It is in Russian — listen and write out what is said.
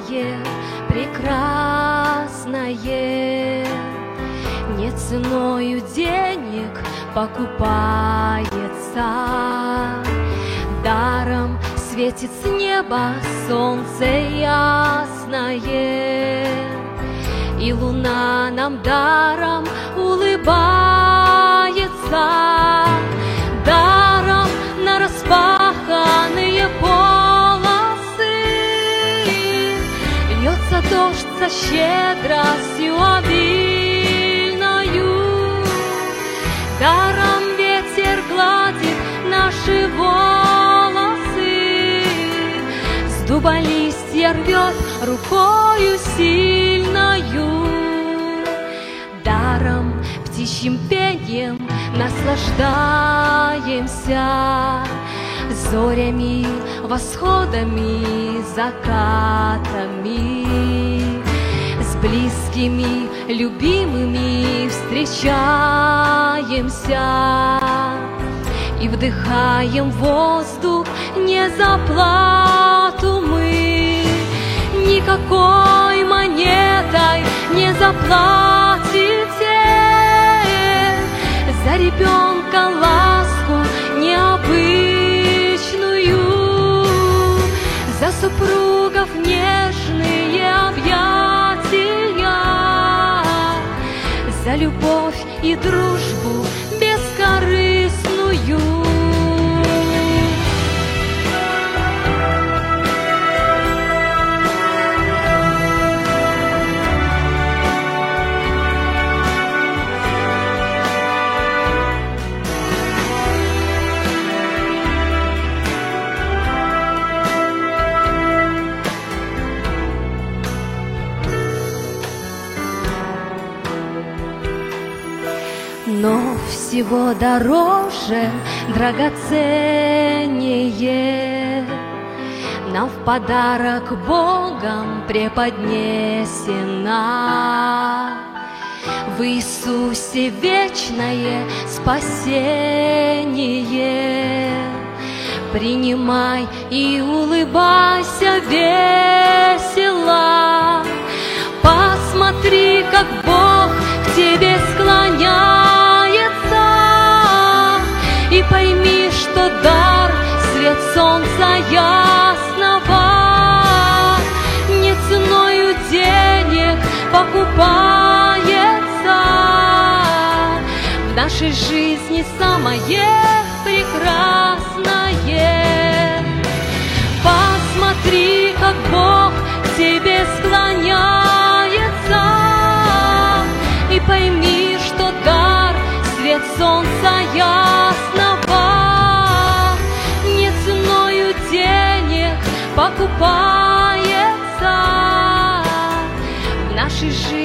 прекрасное, не ценою денег покупается. Даром светит с неба солнце ясное, и луна нам даром улыбается. Даром нараспаханные полосы льется дождь со щедростью обильною. Даром ветер гладит наши волосы, с дуба листья рвет рукою сильною. Даром птичьим пением наслаждаемся, зорями, восходами, закатами. С близкими, любимыми встречаемся и вдыхаем воздух не за плату мы. Никакой монетой не заплатите за ребенка ласку необычную, за супругов нежные объятия, за любовь и дружбу бескорыстную. Но всего дороже, драгоценнее нам в подарок Богом преподнесена в Иисусе вечное спасение. Принимай и улыбайся весело, посмотри, как Бог к тебе склоняется, и пойми, что дар свет солнца ясного не ценою денег покупается. В нашей жизни самое прекрасное. Посмотри, как Бог к тебе склоняется, и пойми, что дар свет солнца ясного не ценою денег покупается. В нашей жизни